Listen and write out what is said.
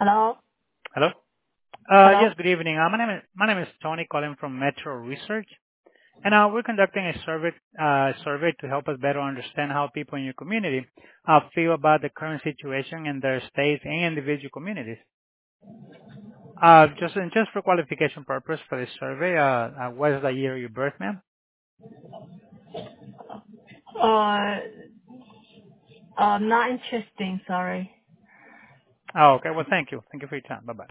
Hello? Hello? Hello? Yes, good evening. My name is Tony calling from Metro Research, and we're conducting a survey to help us better understand how people in your community feel about the current situation in their states and individual communities. Just for qualification purpose for this survey, what is the year of your birth, ma'am? Uh, not interesting, sorry. Oh, okay. Well, thank you. Thank you for your time. Bye-bye.